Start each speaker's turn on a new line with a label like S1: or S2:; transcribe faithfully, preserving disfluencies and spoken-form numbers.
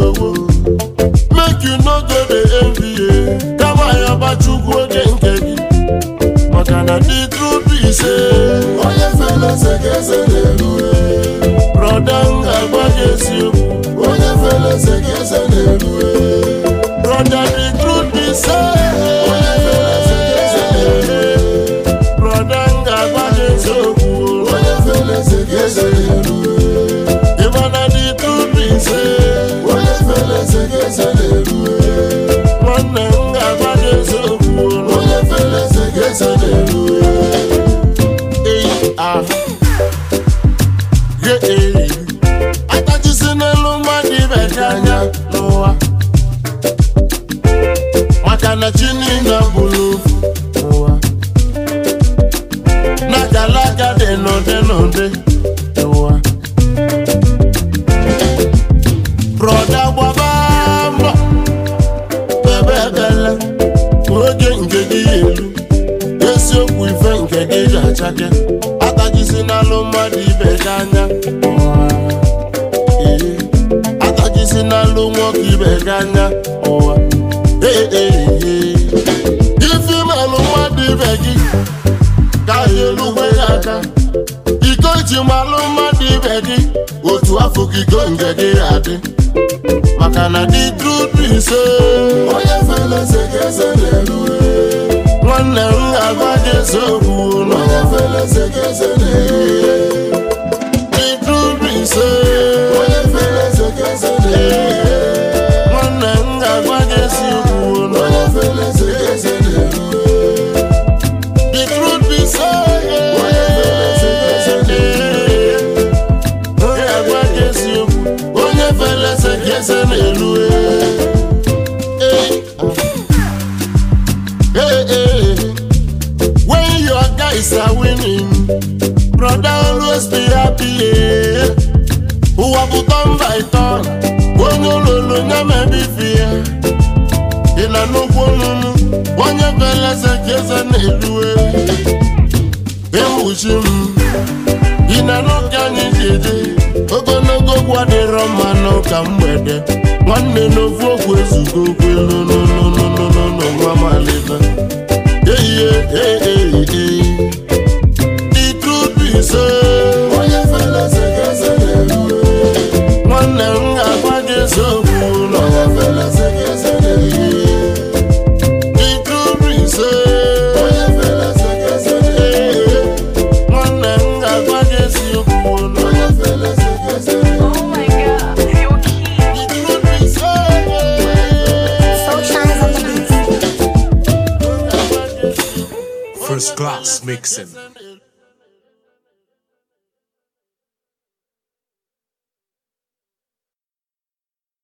S1: wo. Make you no go the envy. Come on, you about you go again. Makana the truth be say, oh yeah, fellas, I guess I do. Brother, I guess you. Oh yeah, fellas, I guess I do. Brother, the truth be say, oh yeah, fellas, I guess I do. Brother, I guess you. Oh yeah, fellas, I guess I do. Even the truth be say, oh yeah, fellas, I guess I do. One thing I guess you. Oh yeah, fellas, I guess I do. Hey, ah, yeah, hey. I thought you seen a long money back on Noah. Makana chini na bulu. Nakalaga de no de no de. Noah. Brother Wabamba. Bebe Bella. Oje nkegi elu. Yes, you will think a jacket. I thought you seen a long money back on I thought you seen a long walkie back on oh, hey, hey, hey. If you man want the veggie, can you look at that? You go to my long money veggie, go to a fucky go and get it. Makana the truth be say, oh yeah, fellas, I guess I do. One day I got this so cool, oh yeah, fellas, I guess I do. The truth be say, oh yeah, fellas, I guess I do. One day I got this so cool, oh yeah, fellas, I guess I do. The truth be say, oh yeah, fellas, I guess I do. Oh yeah, I got this so cool, oh yeah, fellas, I guess I do. Hey, hey, when your guys are winning, brother, always be happy. Yeah. Who have put on by turn? When you know, you may be fear. In a no one, when your fellas are kissing it away. Hey, push him. In a no can you go no go what the Roman no come with it. One day no folk will go, no, no, no, no, no, no, no, mama live. Hey, yeah, hey, hey, hey. The truth be so, oh yeah, fellas, I guess I do. One day I got this so cool, oh yeah, fellas, I guess I do. The truth be so, oh yeah, fellas, I guess I do. One day I got this so cool, oh yeah, fellas, I guess I do.
S2: Oh my God, you're cute.
S1: The truth be so,
S2: So shines on the beat.
S3: First class mixing.